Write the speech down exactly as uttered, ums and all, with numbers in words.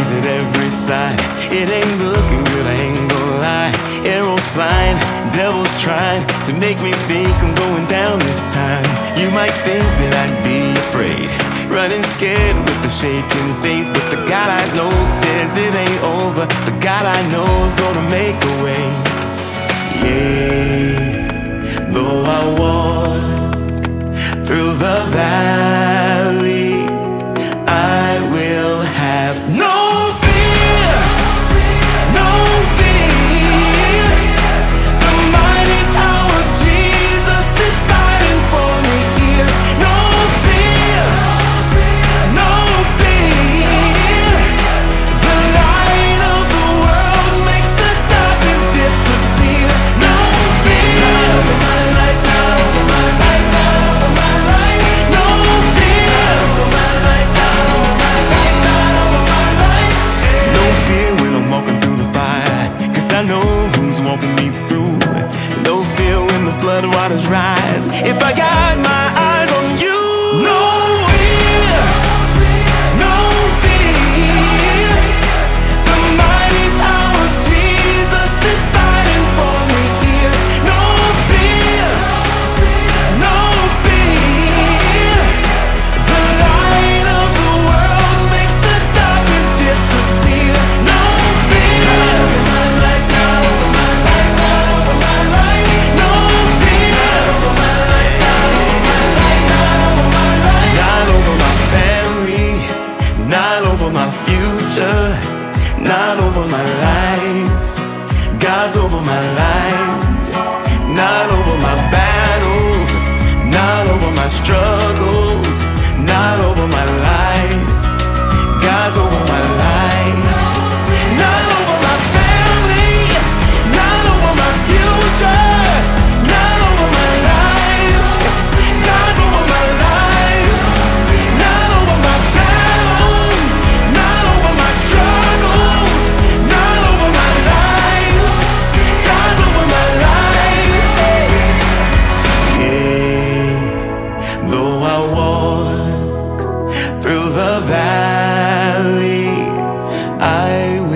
enemies at every side. It ain't looking good, I ain't gonna lie. Arrows flying, devils trying to make me think I'm going down this time. You might think that I'd be afraid, running scared with the shaking faith, but the God I know says it ain't over. The God I know is gonna make a way. Yeah, though I walk through the valley, I will have no fear, no fear. The mighty power of Jesus is fighting for me here. No fear, no fear. The light of the world makes the darkness disappear. No fear. Not over my life, not over my life, not over my life. No fear. Not over my life, not over my life, not over my life. No fear when I'm walking through the fire, 'cause I know who's walking me through. No fear when the flood waters rise, if I got my eyes on you. No fear, no fear. The mighty power of Jesus is fighting for me here. No fear, no fear. The light of the world makes the darkness disappear. No fear. Not over my life, not over my life, not over my life. No fear. Not over my life, not over my life, not over my life. Not over my family, not over my future, not over my life. God's over my life. Not over my battles, not over my struggles, not over my life. God's over my life. Not over my family, not over my future, not over my life. God's over my life. Not over my battles, not over my struggles, not over my life. God's over my life. Yeah, though I walk through the valley, I